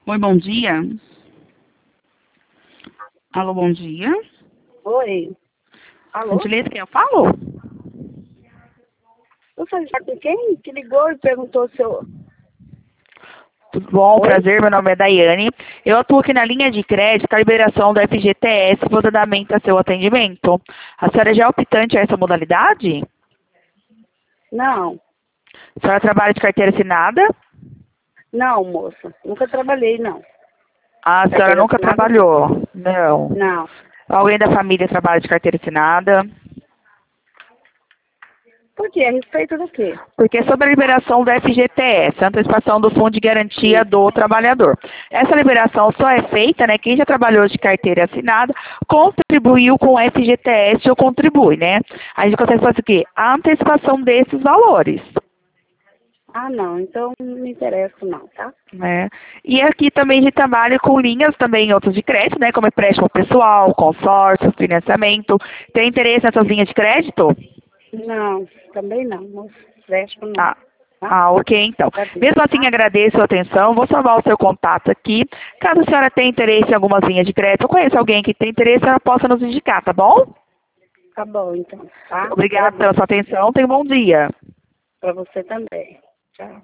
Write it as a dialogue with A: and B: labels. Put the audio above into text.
A: Oi, bom dia. Alô, bom dia.
B: Oi. Alô?
A: Gentileza, quem eu falo?
B: Eu falei com quem? Que ligou e perguntou se eu...
A: Tudo bom?
B: Oi?
A: Prazer, meu nome é Daiane. Eu atuo aqui na linha de crédito, a liberação do FGTS, vou dar andamento a seu atendimento. A senhora já é optante a essa modalidade?
B: Não.
A: A senhora trabalha de carteira assinada?
B: Não, moça. Nunca trabalhei, não.
A: A senhora
B: Carteira
A: nunca
B: assinada, não.
A: trabalhou? Não.
B: Não.
A: Alguém da família trabalha de carteira assinada?
B: Por quê? A respeito do quê?
A: Porque é sobre a liberação do FGTS, a antecipação do Fundo de Garantia
B: Sim.
A: do Trabalhador. Essa liberação só é feita, né, quem já trabalhou de carteira assinada, contribuiu com o FGTS ou contribui, né? A gente consegue fazer o quê? A antecipação desses valores,
B: Ah, não. Então não me interessa, não, tá?
A: né? E aqui também a gente trabalha com linhas também outras de crédito, né, como empréstimo pessoal, consórcio, financiamento. Tem interesse nessas linhas de crédito?
B: Não. Também não, moça. Resto não.
A: Ah,
B: Tá?
A: ah, ok, então.
B: Agradeço,
A: Mesmo assim,
B: tá?
A: agradeço a atenção. Vou salvar o seu contato aqui. Caso a senhora tenha interesse em algumas linhas de crédito, ou conheça alguém que tem interesse, ela possa nos indicar, tá bom?
B: Tá bom, então. Tá?
A: Obrigada pela
B: Agradeço.
A: sua atenção. Tenha um bom dia.
B: Pra você também. Tchau.